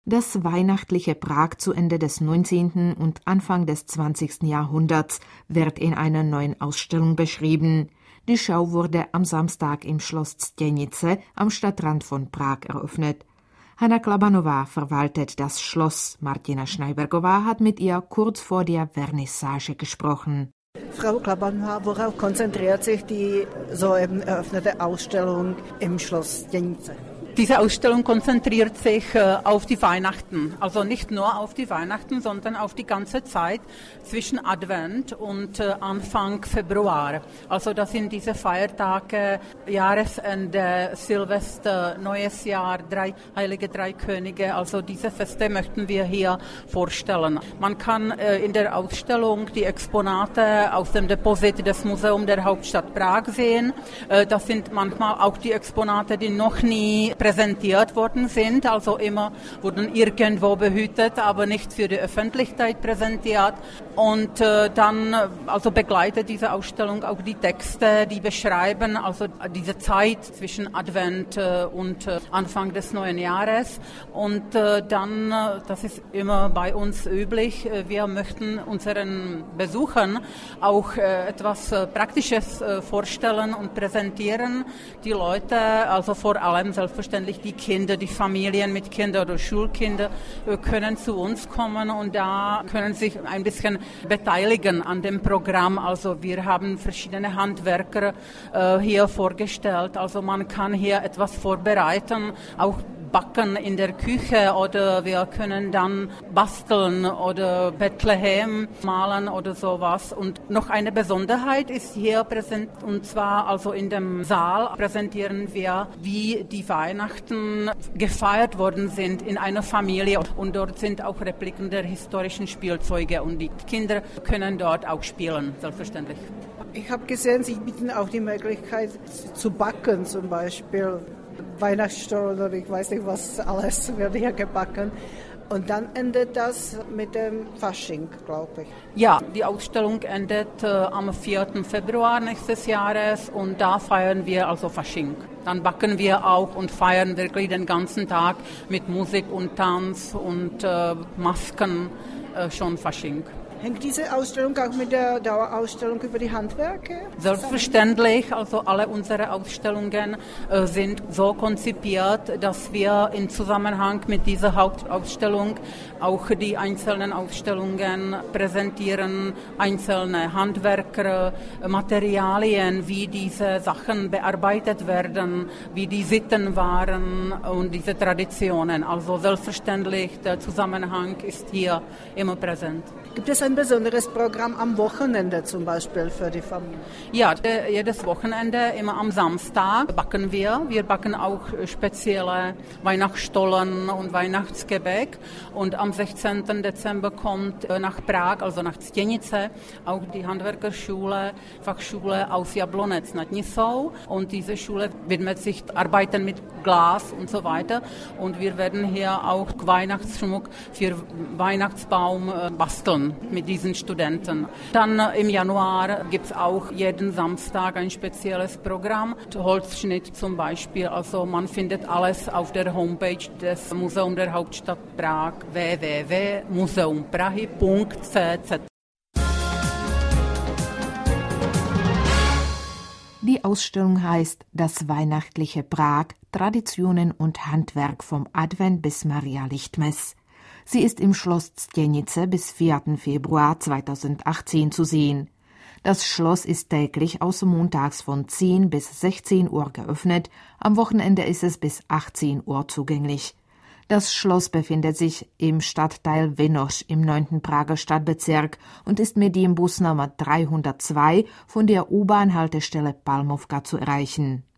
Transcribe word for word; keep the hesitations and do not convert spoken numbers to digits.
Das weihnachtliche Prag zu Ende des neunzehnten und Anfang des zwanzigsten Jahrhunderts wird in einer neuen Ausstellung beschrieben. Die Schau wurde am Samstag im Schloss Stěnice am Stadtrand von Prag eröffnet. Hanna Klabanová verwaltet das Schloss. Martina Schneibergová hat mit ihr kurz vor der Vernissage gesprochen. Frau Klabanová, worauf konzentriert sich die soeben eröffnete Ausstellung im Schloss Stěnice? Diese Ausstellung konzentriert sich äh, auf die Weihnachten, also nicht nur auf die Weihnachten, sondern auf die ganze Zeit zwischen Advent und äh, Anfang Februar. Also das sind diese Feiertage, Jahresende, Silvester, Neues Jahr, drei, Heilige Drei Könige, also diese Feste möchten wir hier vorstellen. Man kann äh, in der Ausstellung die Exponate aus dem Deposit des Museums der Hauptstadt Prag sehen. Äh, das sind manchmal auch die Exponate, die noch nie präsentiert worden sind, also immer wurden irgendwo behütet, aber nicht für die Öffentlichkeit präsentiert. Und äh, dann also begleitet diese Ausstellung auch die Texte, die beschreiben also diese Zeit zwischen Advent äh, und äh, Anfang des neuen Jahres. Und äh, dann, äh, das ist immer bei uns üblich, äh, wir möchten unseren Besuchern auch äh, etwas äh, Praktisches äh, vorstellen und präsentieren. Die Leute, also vor allem selbstverständlich die Kinder, die Familien mit Kindern oder Schulkinder können zu uns kommen und da können sich ein bisschen beteiligen an dem Programm. Also wir haben verschiedene Handwerker äh, hier vorgestellt. Also man kann hier etwas vorbereiten, auch backen in der Küche oder wir können dann basteln oder Bethlehem malen oder sowas. Und noch eine Besonderheit ist hier präsent und zwar also in dem Saal präsentieren wir, wie die Weihnachten gefeiert worden sind in einer Familie und dort sind auch Repliken der historischen Spielzeuge und die Kinder können dort auch spielen, selbstverständlich. Ich habe gesehen, Sie bieten auch die Möglichkeit zu backen zum Beispiel. Weihnachtsstollen oder ich weiß nicht, was alles wird hier gebacken. Und dann endet das mit dem Fasching, glaube ich. Ja, die Ausstellung endet äh, am vierten Februar nächstes Jahres und da feiern wir also Fasching. Dann backen wir auch und feiern wirklich den ganzen Tag mit Musik und Tanz und äh, Masken äh, schon Fasching. Hängt diese Ausstellung auch mit der Dauerausstellung über die Handwerke? Selbstverständlich, also alle unsere Ausstellungen äh, sind so konzipiert, dass wir in Zusammenhang mit dieser Hauptausstellung auch die einzelnen Ausstellungen präsentieren, einzelne Handwerker, Materialien, wie diese Sachen bearbeitet werden, wie die Sitten waren und diese Traditionen. Also selbstverständlich, der Zusammenhang ist hier immer präsent. Gibt es ein besonderes Programm am Wochenende zum Beispiel für die Familie? Ja, jedes Wochenende, immer am Samstag backen wir. Wir backen auch spezielle Weihnachtsstollen und Weihnachtsgebäck. Und am sechzehnten Dezember kommt nach Prag, also nach Stěnice, auch die Handwerkerschule, Fachschule aus Jablonec nad Nisou. Und diese Schule widmet sich Arbeiten mit Glas und so weiter. Und wir werden hier auch Weihnachtsschmuck für Weihnachtsbaum basteln mit diesen Studenten. Dann äh, im Januar gibt es auch jeden Samstag ein spezielles Programm. Holzschnitt zum Beispiel. Also man findet alles auf der Homepage des Museums der Hauptstadt Prag w w w punkt museum prahy punkt c z. Die Ausstellung heißt Das weihnachtliche Prag, Traditionen und Handwerk vom Advent bis Maria Lichtmess. Sie ist im Schloss Stěnice bis vierten Februar zweitausendachtzehn zu sehen. Das Schloss ist täglich außer montags von zehn bis sechzehn Uhr geöffnet, am Wochenende ist es bis achtzehn Uhr zugänglich. Das Schloss befindet sich im Stadtteil Venoš im neunten Prager Stadtbezirk und ist mit dem Busnummer dreihundertzwei von der U-Bahn-Haltestelle Palmovka zu erreichen.